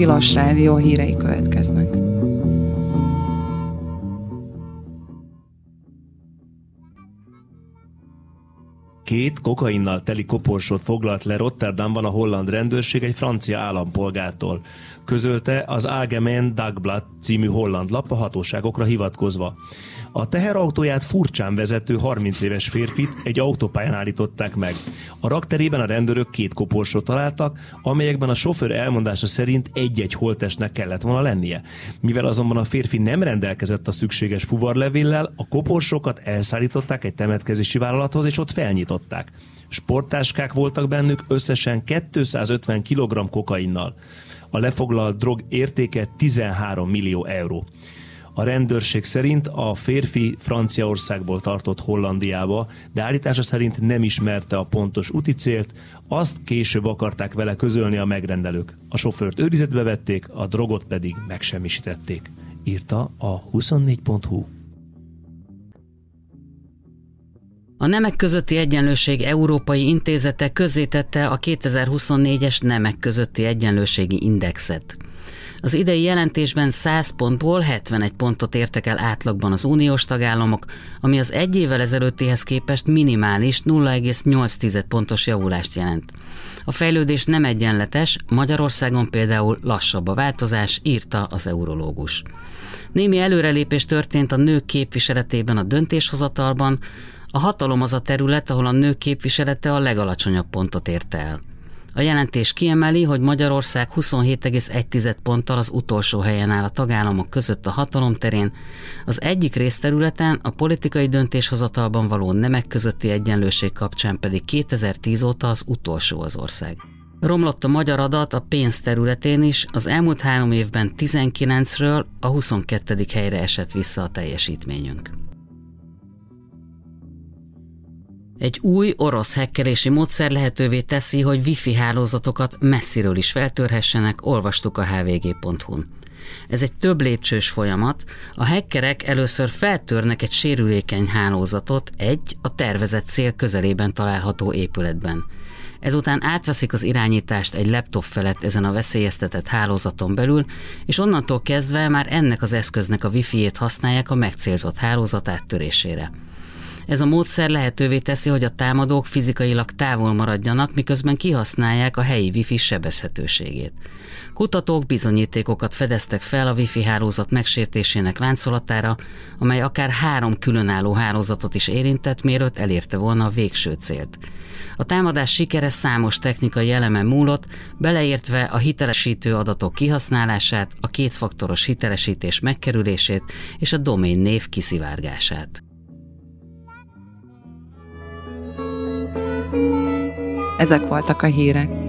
Tilos Rádió hírei következnek. Két kokainnal teli koporsót foglalt le Rotterdamban a holland rendőrség egy francia állampolgártól. Közölte az Algemeen Dagblad című holland lap a hatóságokra hivatkozva. A teherautóját furcsán vezető 30 éves férfit egy autópályán állították meg. A rakterében a rendőrök 2 koporsót találtak, amelyekben a sofőr elmondása szerint egy-egy holttestnek kellett volna lennie. Mivel azonban a férfi nem rendelkezett a szükséges fuvarlevéllel, a koporsókat elszállították egy temetkezési vállalathoz, és ott felnyitották. Sporttáskák voltak bennük összesen 250 kg kokainnal. A lefoglalt drog értéke 13 millió euró. A rendőrség szerint a férfi Franciaországból tartott Hollandiába, de állítása szerint nem ismerte a pontos úti célt, azt később akarták vele közölni a megrendelők. A sofőrt őrizetbe vették, a drogot pedig megsemmisítették, írta a 24.hu. A Nemek közötti egyenlőség Európai Intézete közzétette a 2024-es Nemek közötti egyenlőségi indexet. Az idei jelentésben 100 pontból 71 pontot értek el átlagban az uniós tagállamok, ami az egy évvel ezelőttihez képest minimális 0,8 pontos javulást jelent. A fejlődés nem egyenletes, Magyarországon például lassabb a változás, írta az eurológus. Némi előrelépés történt a nők képviseletében a döntéshozatalban, a hatalom az a terület, ahol a nők képviselete a legalacsonyabb pontot érte el. A jelentés kiemeli, hogy Magyarország 27,1 ponttal az utolsó helyen áll a tagállamok között a hatalom terén, az egyik részterületen, a politikai döntéshozatalban való nemek közötti egyenlőség kapcsán pedig 2010 óta az utolsó az ország. Romlott a magyar adat a pénz területén is, az elmúlt 3 évben 19-ről a 22. helyre esett vissza a teljesítményünk. Egy új orosz hekkelési módszer lehetővé teszi, hogy wifi hálózatokat messziről is feltörhessenek, olvastuk a hvg.hu-n. Ez egy több lépcsős folyamat. A hackerek először feltörnek egy sérülékeny hálózatot a tervezett cél közelében található épületben. Ezután átveszik az irányítást egy laptop felett ezen a veszélyeztetett hálózaton belül, és onnantól kezdve már ennek az eszköznek a wifi-jét használják a megcélzott hálózat áttörésére. Ez a módszer lehetővé teszi, hogy a támadók fizikailag távol maradjanak, miközben kihasználják a helyi wifi sebezhetőségét. Kutatók bizonyítékokat fedeztek fel a wifi hálózat megsértésének láncolatára, amely akár 3 különálló hálózatot is érintett, mielőtt elérte volna a végső célt. A támadás sikere számos technikai elemen múlott, beleértve a hitelesítő adatok kihasználását, a 2-faktoros hitelesítés megkerülését és a domain név kiszivárgását. Ezek voltak a hírek.